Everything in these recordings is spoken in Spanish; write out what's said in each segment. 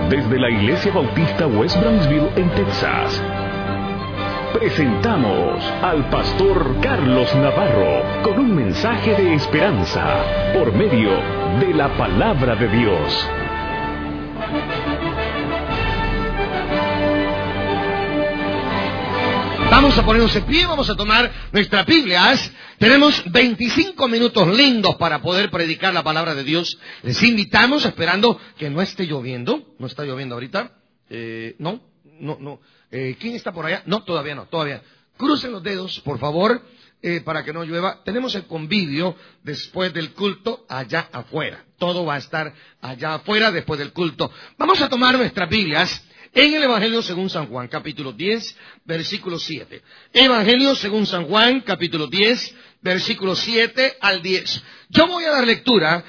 desde la Iglesia Bautista West Brownsville en Texas, presentamos al pastor Carlos Navarro con un mensaje de esperanza por medio de la palabra de Dios. Vamos a ponernos en pie, vamos a tomar nuestras Biblias. Tenemos 25 minutos lindos para poder predicar la palabra de Dios. Les invitamos, esperando que no esté lloviendo. ¿No está lloviendo ahorita? No. ¿Quién está por allá? No, todavía no. Crucen los dedos, por favor, para que no llueva. Tenemos el convivio después del culto allá afuera. Todo va a estar allá afuera después del culto. Vamos a tomar nuestras Biblias en el Evangelio según San Juan, capítulo 10, versículo 7. Evangelio según San Juan, capítulo 10, versículo 7 al 10. Yo voy a dar lectura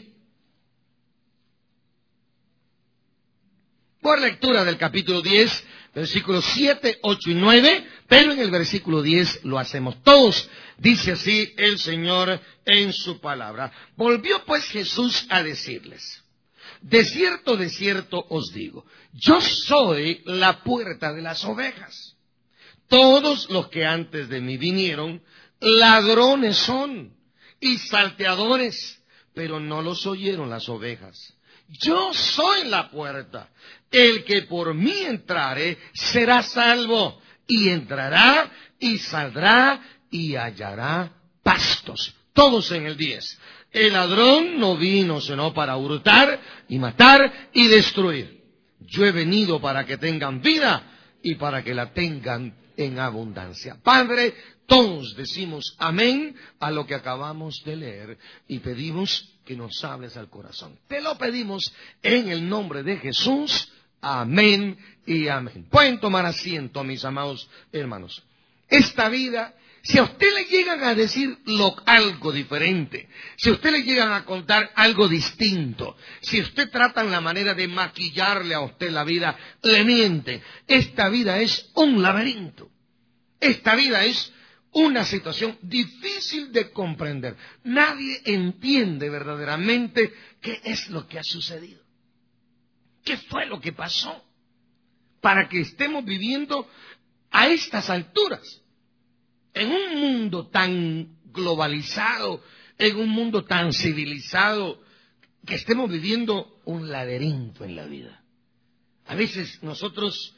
por lectura del capítulo 10, versículos 7, 8 y 9, pero en el versículo 10 lo hacemos todos. Dice así el Señor en su palabra. Volvió pues Jesús a decirles: de cierto os digo, yo soy la puerta de las ovejas. Todos los que antes de mí vinieron, ladrones son y salteadores, pero no los oyeron las ovejas. Yo soy la puerta. El que por mí entrare será salvo, y entrará y saldrá y hallará pastos. Todos en el 10. El ladrón no vino sino para hurtar y matar y destruir. Yo he venido para que tengan vida y para que la tengan en abundancia. Padre, todos decimos amén a lo que acabamos de leer y pedimos que nos hables al corazón. Te lo pedimos en el nombre de Jesús. Amén y amén. Pueden tomar asiento, mis amados hermanos. Esta vida, si a usted le llegan a decir algo diferente, si a usted le llegan a contar algo distinto, si usted trata la manera de maquillarle a usted la vida, le miente. Esta vida es un laberinto. Esta vida es una situación difícil de comprender. Nadie entiende verdaderamente qué es lo que ha sucedido. ¿Qué fue lo que pasó para que estemos viviendo a estas alturas? En un mundo tan globalizado, en un mundo tan civilizado, que estemos viviendo un laberinto en la vida. A veces nosotros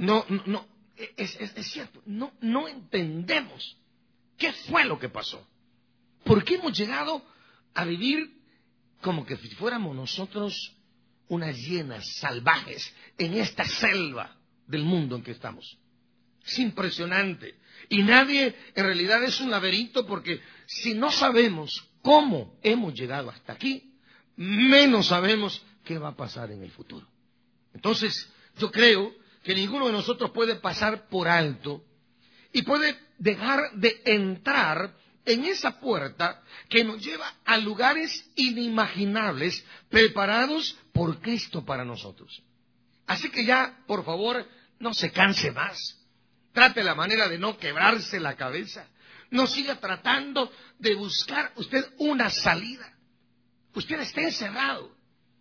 es cierto, no entendemos qué fue lo que pasó. ¿Por qué hemos llegado a vivir como que si fuéramos nosotros unas hienas salvajes en esta selva del mundo en que estamos? Es impresionante. Y nadie, en realidad es un laberinto, porque si no sabemos cómo hemos llegado hasta aquí, menos sabemos qué va a pasar en el futuro. Entonces, yo creo que ninguno de nosotros puede pasar por alto y puede dejar de entrar en esa puerta que nos lleva a lugares inimaginables preparados por Cristo para nosotros. Así que ya, por favor, no se canse más. Trate la manera de no quebrarse la cabeza. No siga tratando de buscar usted una salida. Usted está encerrado.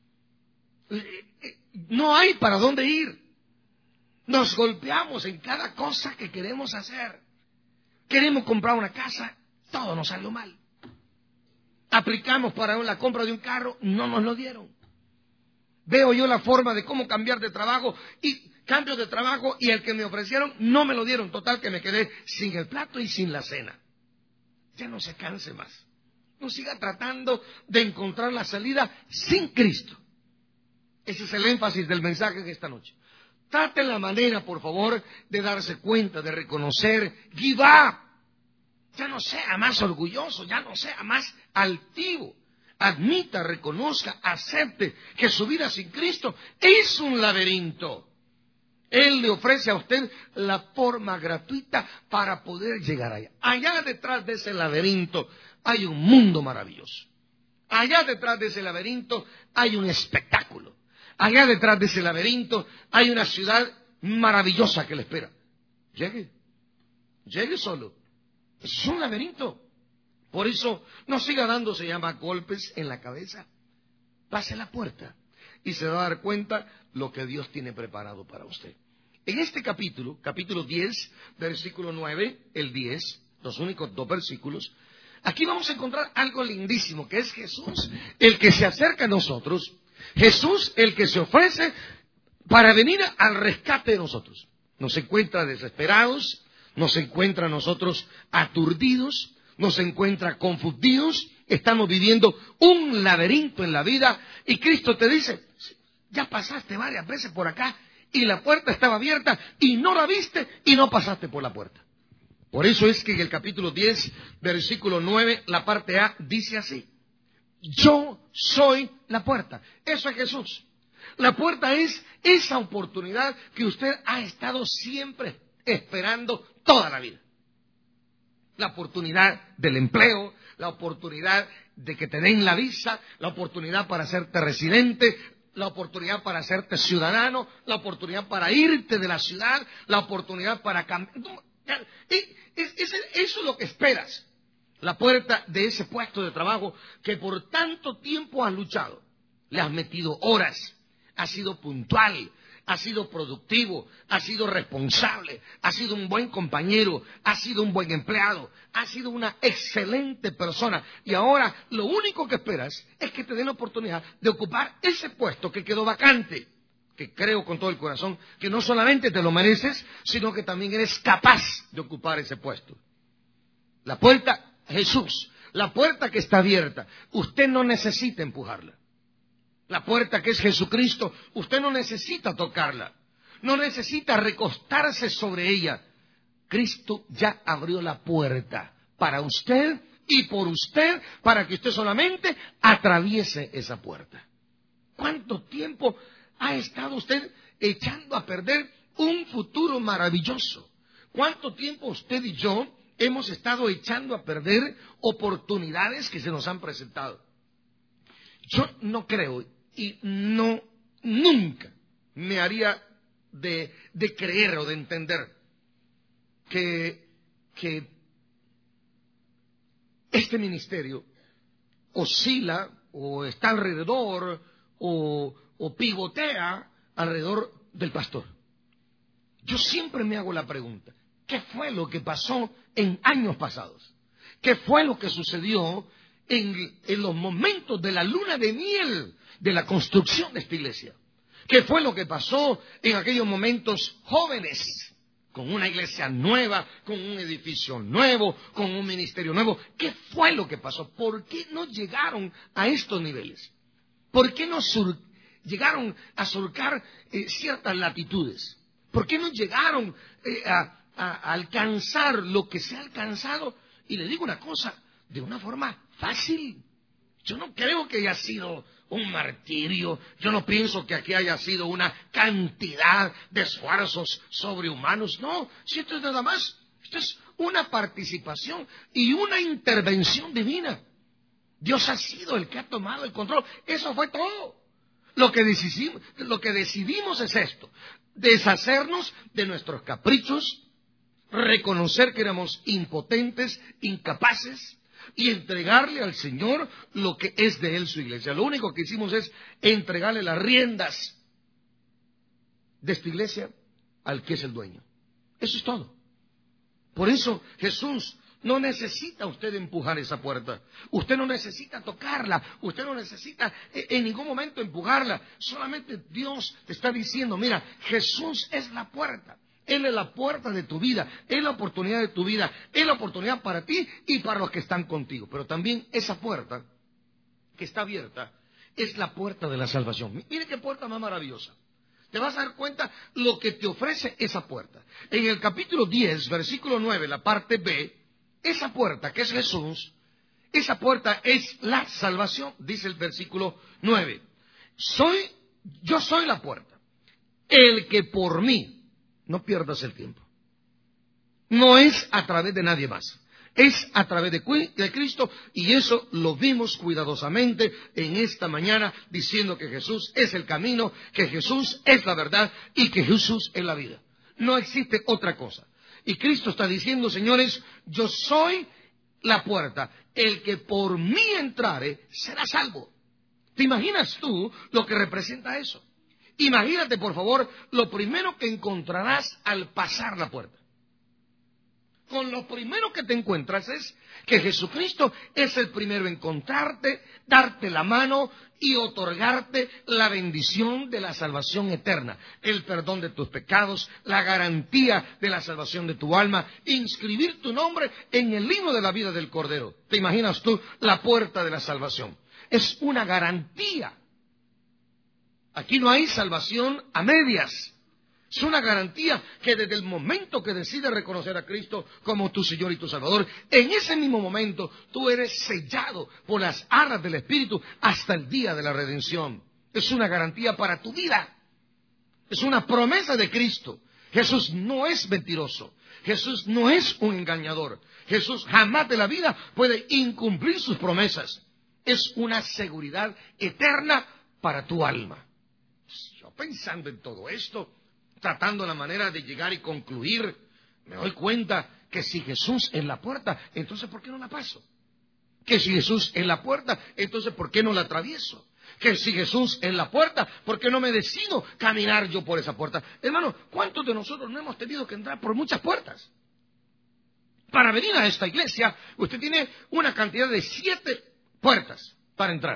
No hay para dónde ir. Nos golpeamos en cada cosa que queremos hacer. Queremos comprar una casa, todo nos salió mal. Aplicamos para la compra de un carro, no nos lo dieron. Veo yo la forma de cómo cambiar de trabajo y cambio de trabajo, y el que me ofrecieron no me lo dieron. Total que me quedé sin el plato y sin la cena. Ya no se canse más. No siga tratando de encontrar la salida sin Cristo. Ese es el énfasis del mensaje de esta noche. Trate la manera, por favor, de darse cuenta, de reconocer. Give up. Ya no sea más orgulloso, ya no sea más altivo. Admita, reconozca, acepte que su vida sin Cristo es un laberinto. Él le ofrece a usted la forma gratuita para poder llegar allá. Allá detrás de ese laberinto hay un mundo maravilloso. Allá detrás de ese laberinto hay un espectáculo. Allá detrás de ese laberinto hay una ciudad maravillosa que le espera. Llegue solo. Es un laberinto. Por eso no siga dándose golpes en la cabeza. Pase la puerta. y se va a dar cuenta lo que Dios tiene preparado para usted. En este capítulo 10, versículo 9, el 10, los únicos 2 versículos, aquí vamos a encontrar algo lindísimo, que es Jesús, el que se acerca a nosotros, Jesús, el que se ofrece para venir al rescate de nosotros. Nos encuentra desesperados, nos encuentra a nosotros aturdidos, nos encuentra confundidos, estamos viviendo un laberinto en la vida y Cristo te dice, ya pasaste varias veces por acá y la puerta estaba abierta y no la viste y no pasaste por la puerta. Por eso es que en el capítulo 10, versículo 9, la parte A dice así: yo soy la puerta. Eso es Jesús. La puerta es esa oportunidad que usted ha estado siempre esperando toda la vida. La oportunidad del empleo, la oportunidad de que te den la visa, la oportunidad para hacerte residente, la oportunidad para hacerte ciudadano, la oportunidad para irte de la ciudad, la oportunidad para cambiar. Eso es lo que esperas. La puerta de ese puesto de trabajo que por tanto tiempo has luchado. Le has metido horas, has sido puntual, has sido productivo, has sido responsable, has sido un buen compañero, has sido un buen empleado, has sido una excelente persona. Y ahora lo único que esperas es que te den la oportunidad de ocupar ese puesto que quedó vacante. Que creo con todo el corazón que no solamente te lo mereces, sino que también eres capaz de ocupar ese puesto. La puerta, Jesús, la puerta que está abierta, usted no necesita empujarla. La puerta que es Jesucristo, usted no necesita tocarla, no necesita recostarse sobre ella. Cristo ya abrió la puerta para usted y por usted, para que usted solamente atraviese esa puerta. ¿Cuánto tiempo ha estado usted echando a perder un futuro maravilloso? ¿Cuánto tiempo usted y yo hemos estado echando a perder oportunidades que se nos han presentado? Yo no creo y nunca me haría de creer o de entender que este ministerio oscila o está alrededor o pivotea alrededor del pastor. Yo siempre me hago la pregunta, ¿qué fue lo que pasó en años pasados? ¿Qué fue lo que sucedió en los momentos de la luna de miel de la construcción de esta iglesia? ¿Qué fue lo que pasó en aquellos momentos jóvenes, con una iglesia nueva, con un edificio nuevo, con un ministerio nuevo? ¿Qué fue lo que pasó? ¿Por qué no llegaron a estos niveles? ¿Por qué no llegaron a surcar ciertas latitudes? ¿Por qué no llegaron a alcanzar lo que se ha alcanzado? Y le digo una cosa, de una forma fácil. Yo no creo que haya sido un martirio, yo no pienso que aquí haya sido una cantidad de esfuerzos sobrehumanos. No, si esto es nada más, esto es una participación y una intervención divina. Dios ha sido el que ha tomado el control. Eso fue todo. Lo que decidimos es esto: deshacernos de nuestros caprichos, reconocer que éramos impotentes, incapaces, y entregarle al Señor lo que es de Él, su iglesia. Lo único que hicimos es entregarle las riendas de esta iglesia al que es el dueño. Eso es todo. Por eso Jesús no necesita usted empujar esa puerta. Usted no necesita tocarla. Usted no necesita en ningún momento empujarla. Solamente Dios te está diciendo, mira, Jesús es la puerta. Él es la puerta de tu vida, es la oportunidad de tu vida, es la oportunidad para ti y para los que están contigo. Pero también esa puerta que está abierta es la puerta de la salvación. Mire qué puerta más maravillosa. Te vas a dar cuenta lo que te ofrece esa puerta. En el capítulo 10, versículo 9, la parte B, esa puerta que es Jesús, esa puerta es la salvación, dice el versículo 9. Yo soy la puerta, el que por mí. No pierdas el tiempo. No es a través de nadie más. Es a través de Cristo, y eso lo vimos cuidadosamente en esta mañana, diciendo que Jesús es el camino, que Jesús es la verdad y que Jesús es la vida. No existe otra cosa. Y Cristo está diciendo, señores, yo soy la puerta. El que por mí entrare será salvo. ¿Te imaginas tú lo que representa eso? Imagínate, por favor, lo primero que encontrarás al pasar la puerta. Con lo primero que te encuentras es que Jesucristo es el primero en encontrarte, darte la mano y otorgarte la bendición de la salvación eterna, el perdón de tus pecados, la garantía de la salvación de tu alma, inscribir tu nombre en el libro de la vida del Cordero. ¿Te imaginas tú la puerta de la salvación? Es una garantía. Aquí no hay salvación a medias. Es una garantía que desde el momento que decides reconocer a Cristo como tu Señor y tu Salvador, en ese mismo momento tú eres sellado por las arras del Espíritu hasta el día de la redención. Es una garantía para tu vida. Es una promesa de Cristo. Jesús no es mentiroso. Jesús no es un engañador. Jesús jamás de la vida puede incumplir sus promesas. Es una seguridad eterna para tu alma. Yo pensando en todo esto, tratando la manera de llegar y concluir, me doy cuenta que si Jesús es la puerta, entonces ¿por qué no la paso? Que si Jesús es la puerta, entonces ¿por qué no la atravieso? Que si Jesús es la puerta, ¿por qué no me decido caminar yo por esa puerta? Hermano, ¿cuántos de nosotros no hemos tenido que entrar por muchas puertas? Para venir a esta iglesia, usted tiene una cantidad de 7 puertas para entrar.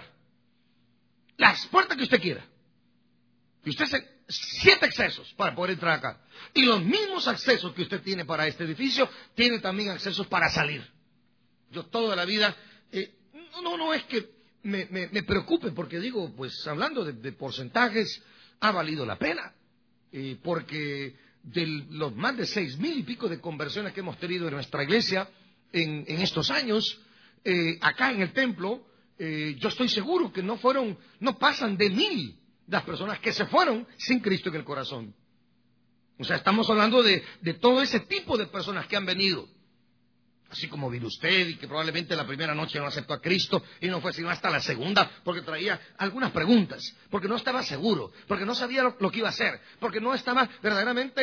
Las puertas que usted quiera. Y usted se 7 accesos para poder entrar acá. Y los mismos accesos que usted tiene para este edificio, tiene también accesos para salir. Yo toda la vida, no es que me preocupe, porque digo, pues hablando de porcentajes, ha valido la pena. Porque de los más de 6,000 y pico de conversiones que hemos tenido en nuestra iglesia en estos años, acá en el templo, yo estoy seguro que no pasan de 1,000 las personas que se fueron sin Cristo en el corazón. O sea, estamos hablando de todo ese tipo de personas que han venido. Así como vino usted y que probablemente la primera noche no aceptó a Cristo y no fue sino hasta la segunda porque traía algunas preguntas, porque no estaba seguro, porque no sabía lo que iba a hacer, porque no estaba verdaderamente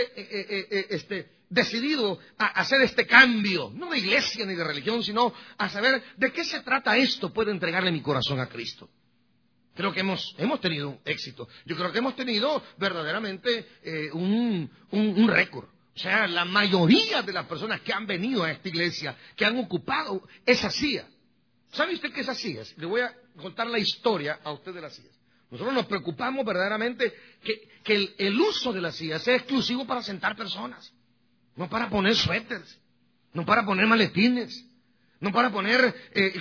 decidido a hacer este cambio, no de iglesia ni de religión, sino a saber de qué se trata esto, puedo entregarle mi corazón a Cristo. Creo que hemos tenido un éxito. Yo creo que hemos tenido verdaderamente un récord. O sea, la mayoría de las personas que han venido a esta iglesia, que han ocupado esas sillas. ¿Sabe usted qué es esas sillas? Le voy a contar la historia a usted de las sillas. Nosotros nos preocupamos verdaderamente que el uso de las sillas sea exclusivo para sentar personas. No para poner suéteres, no para poner maletines, no para poner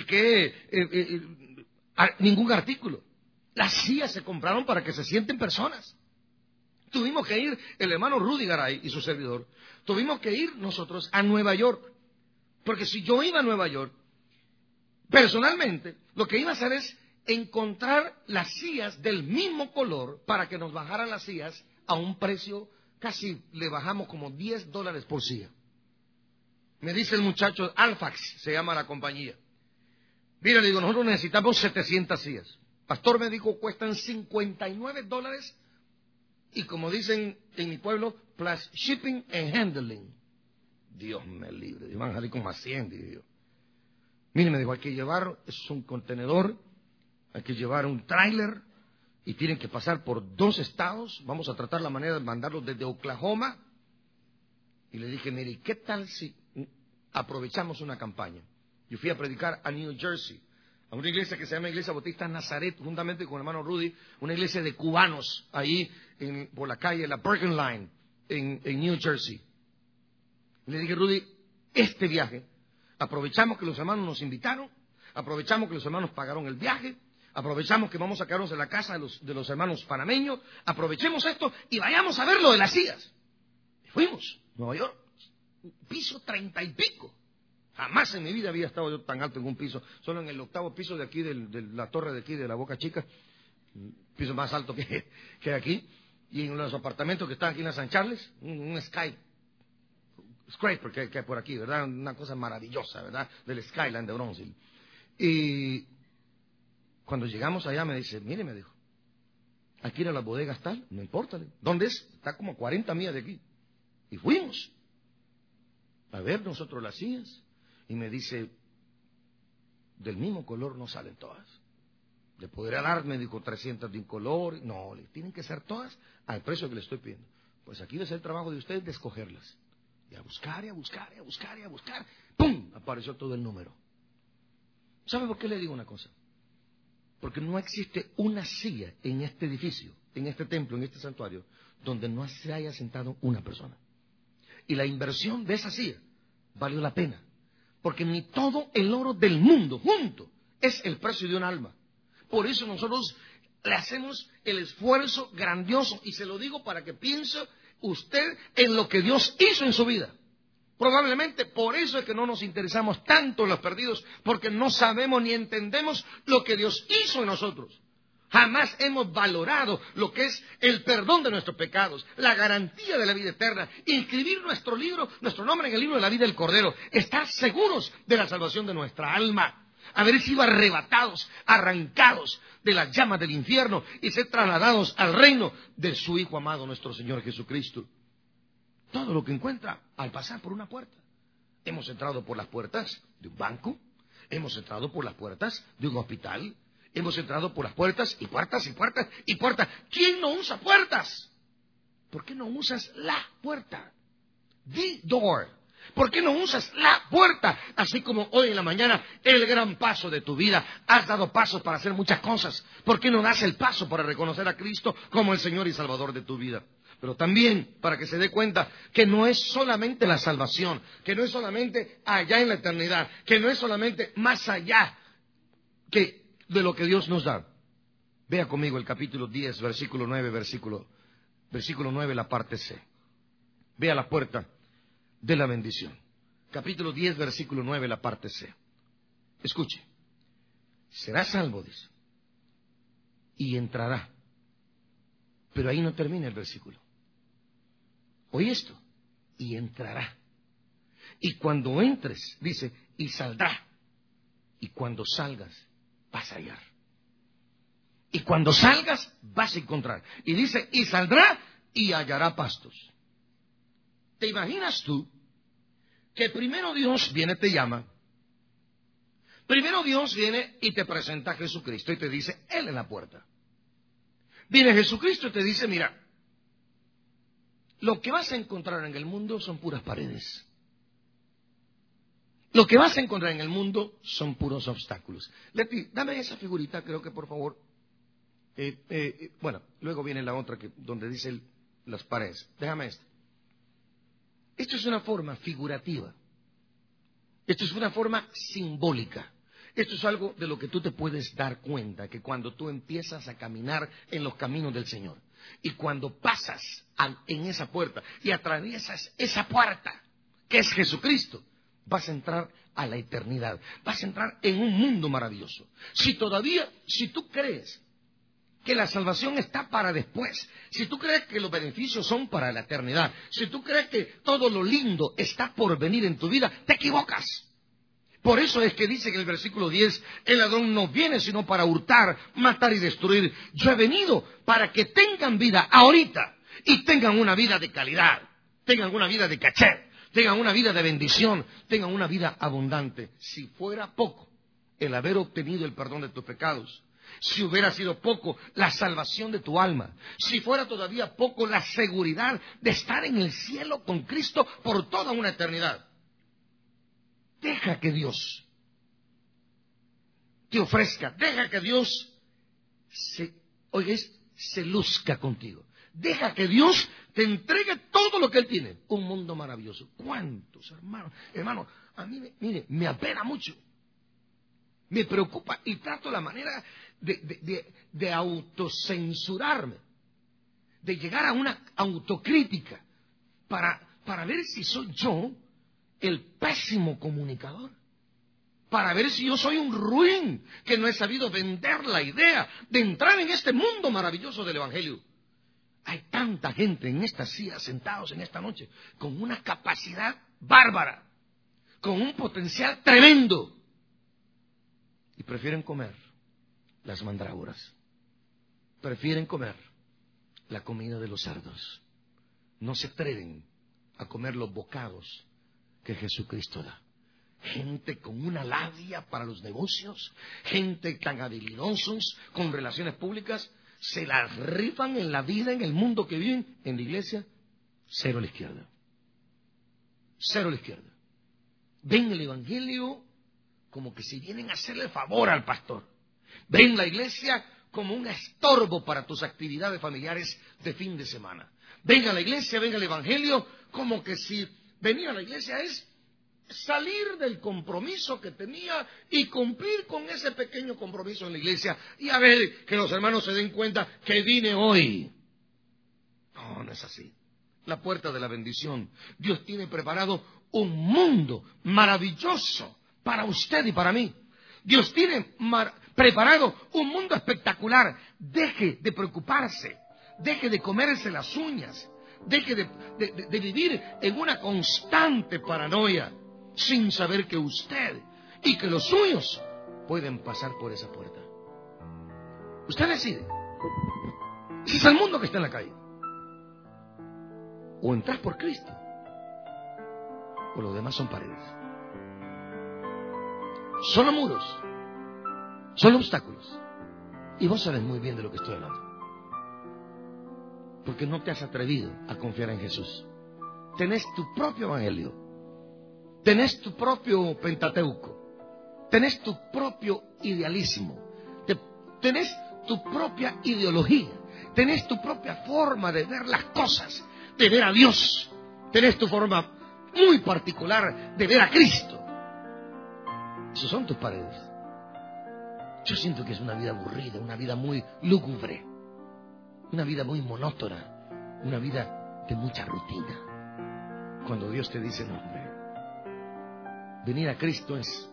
ningún artículo. Las sillas se compraron para que se sienten personas. Tuvimos que ir, el hermano Rudy Garay y su servidor, tuvimos que ir nosotros a Nueva York. Porque si yo iba a Nueva York, personalmente, lo que iba a hacer es encontrar las sillas del mismo color para que nos bajaran las sillas a un precio, casi le bajamos como $10 por silla. Me dice el muchacho, Alfax se llama la compañía. Mira, le digo, nosotros necesitamos 700 sillas. Pastor me dijo, cuestan $59. Y como dicen en mi pueblo, plus shipping and handling. Dios me libre, van a salir como a 100, digo yo. Mire, me dijo, hay que llevar, es un contenedor, hay que llevar un tráiler, y tienen que pasar por 2 estados. Vamos a tratar la manera de mandarlos desde Oklahoma. Y le dije, mire, ¿qué tal si aprovechamos una campaña? Yo fui a predicar a New Jersey, a una iglesia que se llama Iglesia Bautista Nazaret, juntamente con el hermano Rudy, una iglesia de cubanos, ahí por la calle, la Bergen Line, en New Jersey. Le dije, Rudy, este viaje, aprovechamos que los hermanos nos invitaron, aprovechamos que los hermanos pagaron el viaje, aprovechamos que vamos a quedarnos en la casa de los hermanos panameños, aprovechemos esto y vayamos a ver lo de las sillas. Y fuimos, Nueva York, piso 30 y pico. Jamás en mi vida había estado yo tan alto en un piso, solo en el 8º piso de aquí, de la torre de aquí, de la Boca Chica, piso más alto que aquí, y en los apartamentos que están aquí en la San Charles, un scraper que hay por aquí, ¿verdad? Una cosa maravillosa, ¿verdad? Del Skyline de Bronzeville. Y cuando llegamos allá me dice, mire, me dijo, aquí era la bodega tal, no importa, ¿dónde es? Está como 40 millas de aquí. Y fuimos a ver nosotros las sillas. Y me dice, del mismo color no salen todas. Le podría dar, me dijo, 300 de un color. No, le tienen que ser todas al precio que le estoy pidiendo. Pues aquí va a ser el trabajo de ustedes de escogerlas. Y a buscar, y a buscar, y a buscar, y a buscar. ¡Pum! Apareció todo el número. ¿Sabe por qué le digo una cosa? Porque no existe una silla en este edificio, en este templo, en este santuario, donde no se haya sentado una persona. Y la inversión de esa silla valió la pena. Porque ni todo el oro del mundo junto es el precio de un alma. Por eso nosotros le hacemos el esfuerzo grandioso. Y se lo digo para que piense usted en lo que Dios hizo en su vida. Probablemente por eso es que no nos interesamos tanto en los perdidos, porque no sabemos ni entendemos lo que Dios hizo en nosotros. Jamás hemos valorado lo que es el perdón de nuestros pecados, la garantía de la vida eterna, inscribir nuestro nombre en el libro de la vida del Cordero, estar seguros de la salvación de nuestra alma, haber sido arrebatados, arrancados de las llamas del infierno y ser trasladados al reino de su Hijo amado, nuestro Señor Jesucristo. Todo lo que encuentra al pasar por una puerta. Hemos entrado por las puertas de un banco, hemos entrado por las puertas de un hospital, hemos entrado por las puertas y puertas y puertas y puertas. ¿Quién no usa puertas? ¿Por qué no usas la puerta? The door. ¿Por qué no usas la puerta? Así como hoy en la mañana, el gran paso de tu vida. Has dado pasos para hacer muchas cosas. ¿Por qué no das el paso para reconocer a Cristo como el Señor y Salvador de tu vida? Pero también para que se dé cuenta que no es solamente la salvación, que no es solamente allá en la eternidad, que no es solamente más allá que de lo que Dios nos da. Vea conmigo el capítulo 10, versículo 9, versículo 9, la parte C. Vea la puerta de la bendición. Capítulo 10, versículo 9, la parte C. Escuche. Será salvo, dice, y entrará. Pero ahí no termina el versículo. Oye esto, y entrará. Y cuando entres, dice, y saldrá. Y cuando salgas, vas a hallar. Y cuando salgas, vas a encontrar. Y dice, y saldrá y hallará pastos. ¿Te imaginas tú que primero Dios viene y te llama? Primero Dios viene y te presenta a Jesucristo y te dice, Él en la puerta. Viene Jesucristo y te dice, mira, lo que vas a encontrar en el mundo son puras paredes. Lo que vas a encontrar en el mundo son puros obstáculos. Leti, dame esa figurita, creo que por favor. Bueno, luego viene la otra donde dice las paredes. Déjame esta. Esto es una forma figurativa. Esto es una forma simbólica. Esto es algo de lo que tú te puedes dar cuenta, que cuando tú empiezas a caminar en los caminos del Señor, y cuando pasas en esa puerta y atraviesas esa puerta, que es Jesucristo, vas a entrar a la eternidad, vas a entrar en un mundo maravilloso. Si tú crees que la salvación está para después, si tú crees que los beneficios son para la eternidad, si tú crees que todo lo lindo está por venir en tu vida, te equivocas. Por eso es que dice en el versículo 10, el ladrón no viene sino para hurtar, matar y destruir. Yo he venido para que tengan vida ahorita y tengan una vida de calidad, tengan una vida de caché, tengan una vida de bendición, tengan una vida abundante. Si fuera poco el haber obtenido el perdón de tus pecados, si hubiera sido poco la salvación de tu alma, si fuera todavía poco la seguridad de estar en el cielo con Cristo por toda una eternidad, deja que Dios te ofrezca, deja que Dios se luzca contigo. Deja que Dios te entregue todo lo que Él tiene. Un mundo maravilloso. ¿Cuántos, hermanos? Hermano, a mí, mire, me apena mucho. Me preocupa y trato la manera de autocensurarme, de llegar a una autocrítica para ver si soy yo el pésimo comunicador, para ver si yo soy un ruin que no he sabido vender la idea de entrar en este mundo maravilloso del Evangelio. Hay tanta gente en estas sillas sentados en esta noche con una capacidad bárbara, con un potencial tremendo, y prefieren comer las mandrágoras, prefieren comer la comida de los cerdos, no se atreven a comer los bocados que Jesucristo da. gente con una labia para los negocios, gente tan habilidosos con relaciones públicas, se las rifan en la vida, en el mundo que viven. En la iglesia, cero a la izquierda. Cero a la izquierda. Ven el evangelio como que si vienen a hacerle favor al pastor. Ven la iglesia como un estorbo para tus actividades familiares de fin de semana. Ven a la iglesia, ven al evangelio como que si venir a la iglesia es salir del compromiso que tenía y cumplir con ese pequeño compromiso en la iglesia y a ver que los hermanos se den cuenta que vine hoy. No, no es así. La puerta de la bendición. Dios tiene preparado un mundo maravilloso para usted y para mí. Dios tiene preparado un mundo espectacular. Deje de preocuparse, deje de comerse las uñas, deje de vivir en una constante paranoia sin saber que usted y que los suyos pueden pasar por esa puerta. Usted decide. Ese es el mundo que está en la calle. O entras por Cristo, o lo demás son paredes. Solo muros, solo obstáculos. Y vos sabes muy bien de lo que estoy hablando, porque no te has atrevido a confiar en Jesús. Tenés tu propio evangelio, tenés tu propio Pentateuco, tenés tu propio idealismo, tenés tu propia ideología, tenés tu propia forma de ver las cosas, de ver a Dios, tenés tu forma muy particular de ver a Cristo. Esas son tus paredes. Yo siento que es una vida aburrida, una vida muy lúgubre, una vida muy monótona, una vida de mucha rutina. Cuando Dios te dice, no, hombre, venir a Cristo es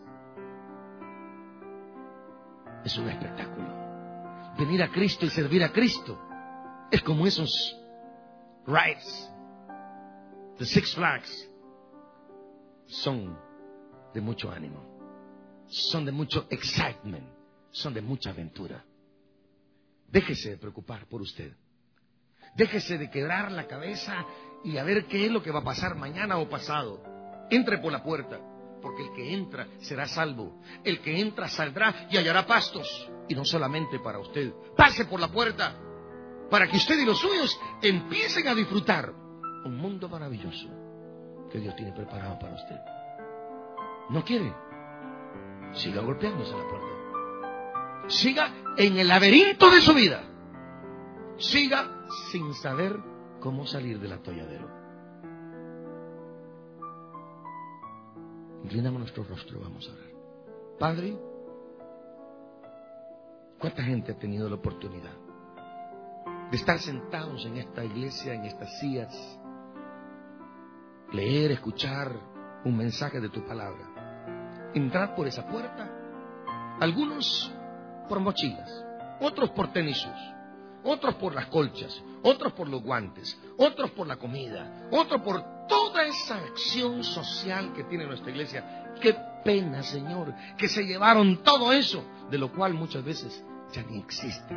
un espectáculo. Venir a Cristo y servir a Cristo es como esos rides de Six Flags. Son de mucho ánimo, son de mucho excitement, son de mucha aventura. Déjese de preocupar por usted. Déjese de quebrar la cabeza y a ver qué es lo que va a pasar mañana o pasado. Entre por la puerta, porque el que entra será salvo. El que entra saldrá y hallará pastos. Y no solamente para usted. Pase por la puerta para que usted y los suyos empiecen a disfrutar un mundo maravilloso que Dios tiene preparado para usted. ¿No quiere? Siga golpeándose la puerta. Siga en el laberinto de su vida. Siga sin saber cómo salir del atolladero. Inclinamos nuestro rostro, vamos a orar. Padre, ¿cuánta gente ha tenido la oportunidad de estar sentados en esta iglesia, en estas sillas, leer, escuchar un mensaje de tu palabra, entrar por esa puerta? Algunos por mochilas, otros por tenisos, otros por las colchas, otros por los guantes, otros por la comida, otros por toda esa acción social que tiene nuestra iglesia. Qué pena, Señor, que se llevaron todo eso, de lo cual muchas veces ya ni existe,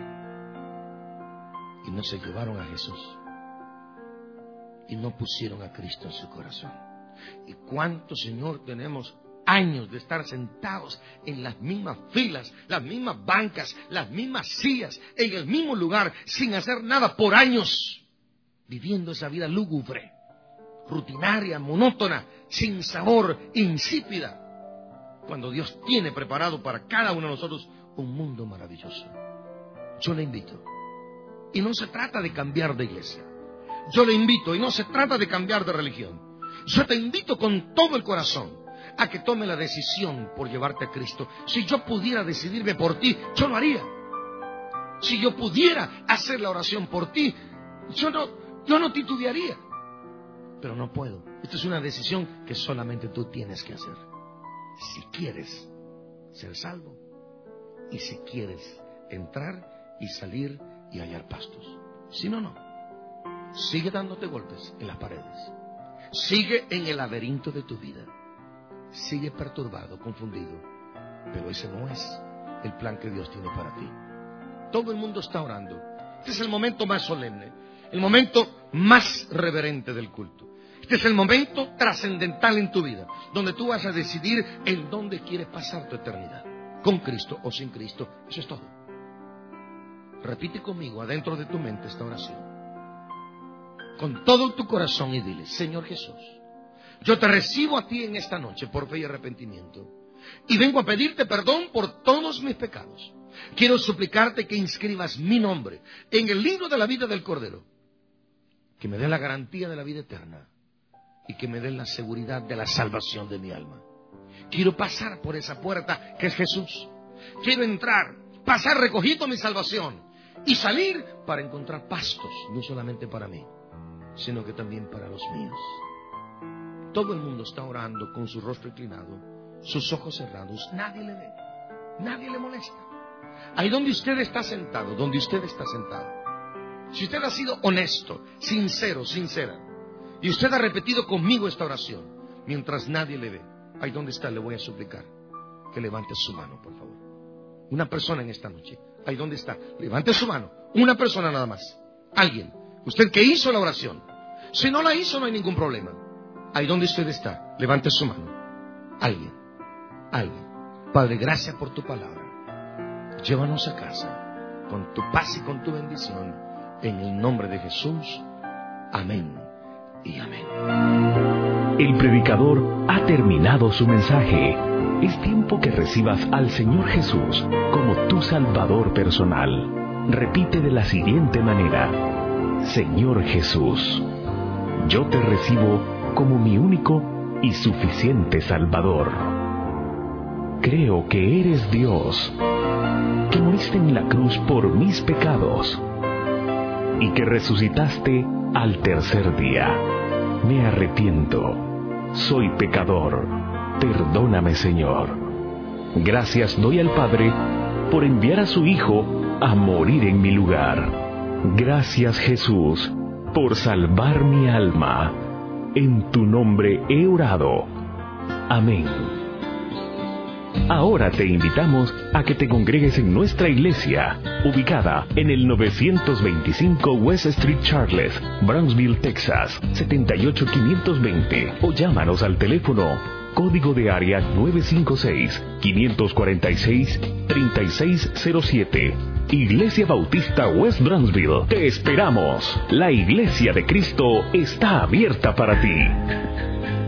y no se llevaron a Jesús y no pusieron a Cristo en su corazón. Y cuánto, Señor, tenemos años de estar sentados en las mismas filas, las mismas bancas, las mismas sillas, en el mismo lugar, sin hacer nada por años, viviendo esa vida lúgubre, rutinaria, monótona, sin sabor, insípida, cuando Dios tiene preparado para cada uno de nosotros un mundo maravilloso. Yo le invito, y no se trata de cambiar de iglesia, yo le invito, y no se trata de cambiar de religión, yo te invito con todo el corazón a que tome la decisión por llevarte a Cristo. Si yo pudiera decidirme por ti, yo lo haría. Si yo pudiera hacer la oración por ti, yo no titubearía. Pero no puedo. Esta es una decisión que solamente tú tienes que hacer. Si quieres ser salvo y si quieres entrar y salir y hallar pastos. Si no, no. Sigue dándote golpes en las paredes. Sigue en el laberinto de tu vida. Sigue perturbado, confundido. Pero ese no es el plan que Dios tiene para ti. Todo el mundo está orando. Este es el momento más solemne, el momento más reverente del culto. Este es el momento trascendental en tu vida, donde tú vas a decidir en dónde quieres pasar tu eternidad, con Cristo o sin Cristo. Eso es todo. Repite conmigo adentro de tu mente esta oración, con todo tu corazón, y dile: Señor Jesús, yo te recibo a ti en esta noche por fe y arrepentimiento, y vengo a pedirte perdón por todos mis pecados. Quiero suplicarte que inscribas mi nombre en el libro de la vida del Cordero, que me dé la garantía de la vida eterna y que me dé la seguridad de la salvación de mi alma. Quiero pasar por esa puerta que es Jesús. Quiero entrar, pasar recogido mi salvación y salir para encontrar pastos, no solamente para mí, sino que también para los míos. Todo el mundo está orando con su rostro inclinado, sus ojos cerrados. Nadie le ve, nadie le molesta. Ahí donde usted está sentado, donde usted está sentado, si usted ha sido honesto, sincero, sincera, y usted ha repetido conmigo esta oración, mientras nadie le ve, ahí donde está, le voy a suplicar que levante su mano, por favor. Una persona en esta noche, ahí donde está, levante su mano. Una persona nada más. Alguien, usted que hizo la oración. Si no la hizo, no hay ningún problema. Ahí donde usted está, levante su mano. Alguien. Padre, gracias por tu palabra. Llévanos a casa con tu paz y con tu bendición, en el nombre de Jesús. Amén y amén. El predicador ha terminado su mensaje. Es tiempo que recibas al Señor Jesús como tu Salvador personal. Repite de la siguiente manera: Señor Jesús, yo te recibo como mi único y suficiente Salvador. Creo que eres Dios, que moriste en la cruz por mis pecados y que resucitaste al tercer día. Me arrepiento, soy pecador, perdóname, Señor. Gracias doy al Padre por enviar a su Hijo a morir en mi lugar. Gracias, Jesús, por salvar mi alma. En tu nombre he orado. Amén. Ahora te invitamos a que te congregues en nuestra iglesia, ubicada en el 925 West Street Charles, Brownsville, Texas, 78520, o llámanos al teléfono código de área 956-546-3607. Iglesia Bautista West Brownsville. Te esperamos. La Iglesia de Cristo está abierta para ti.